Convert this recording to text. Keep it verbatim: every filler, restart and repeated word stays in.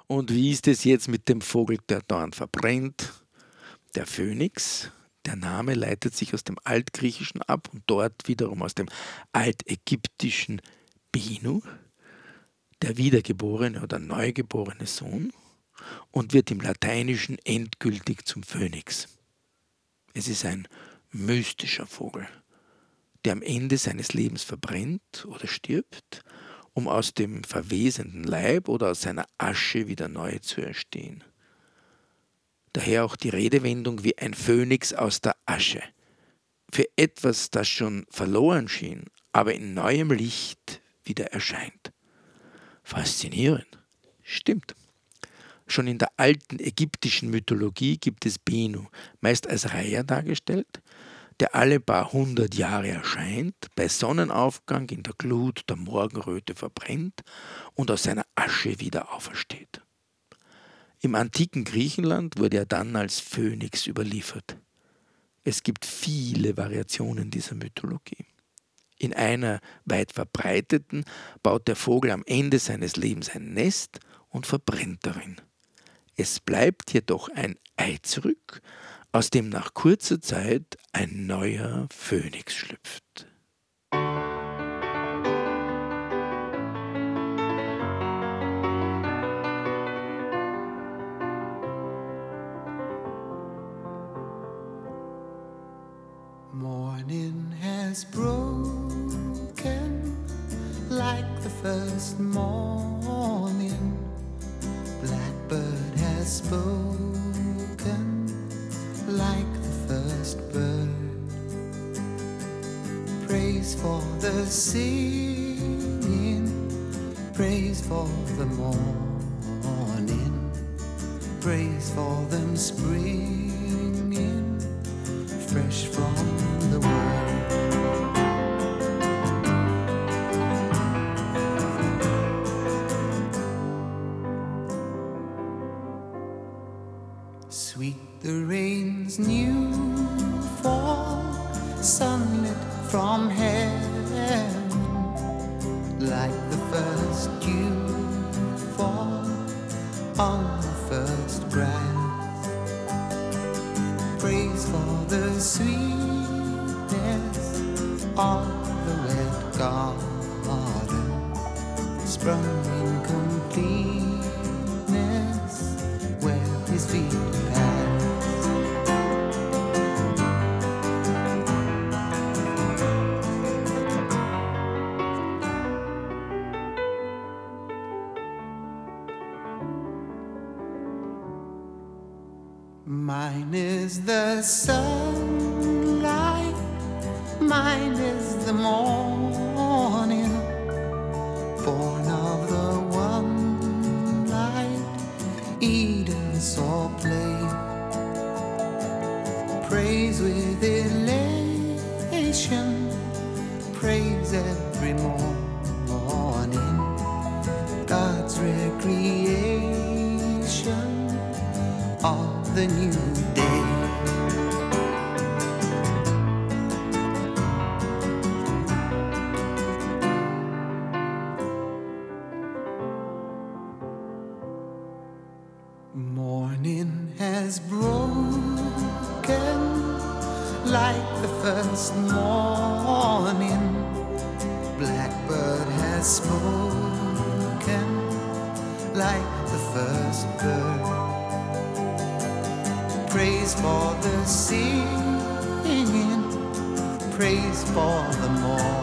Und wie ist es jetzt mit dem Vogel, der dauernd verbrennt? Der Phönix. Der Name leitet sich aus dem Altgriechischen ab und dort wiederum aus dem Altägyptischen Benu, der wiedergeborene oder neugeborene Sohn, und wird im Lateinischen endgültig zum Phönix. Es ist ein mystischer Vogel, der am Ende seines Lebens verbrennt oder stirbt, um aus dem verwesenden Leib oder aus seiner Asche wieder neu zu erstehen. Daher auch die Redewendung wie ein Phönix aus der Asche. Für etwas, das schon verloren schien, aber in neuem Licht wieder erscheint. Faszinierend. Stimmt. Schon in der alten ägyptischen Mythologie gibt es Benu, meist als Reiher dargestellt, der alle paar hundert Jahre erscheint, bei Sonnenaufgang in der Glut der Morgenröte verbrennt und aus seiner Asche wieder aufersteht. Im antiken Griechenland wurde er dann als Phönix überliefert. Es gibt viele Variationen dieser Mythologie. In einer weit verbreiteten baut der Vogel am Ende seines Lebens ein Nest und verbrennt darin. Es bleibt jedoch ein Ei zurück, aus dem nach kurzer Zeit ein neuer Phönix schlüpft. Morning has broken like the first morning. Blackbird has spoken like the first bird. Praise for the singing, praise for the morning, praise for them springing fresh from the world. Sweet the rain's new fall, sunlit from heaven, like the first dew fall on the first grass. Praise for the sweetness of the wet garden, sprung in completeness where his feet pass. Mine is the sunlight, mine is the morning, born of the one light Eden saw play. Praise with elation, praise every morning, God's recreation of the new day. Morning has broken like the first morning. Blackbird has spoken like the first bird. Praise for the singing, praise for the morning.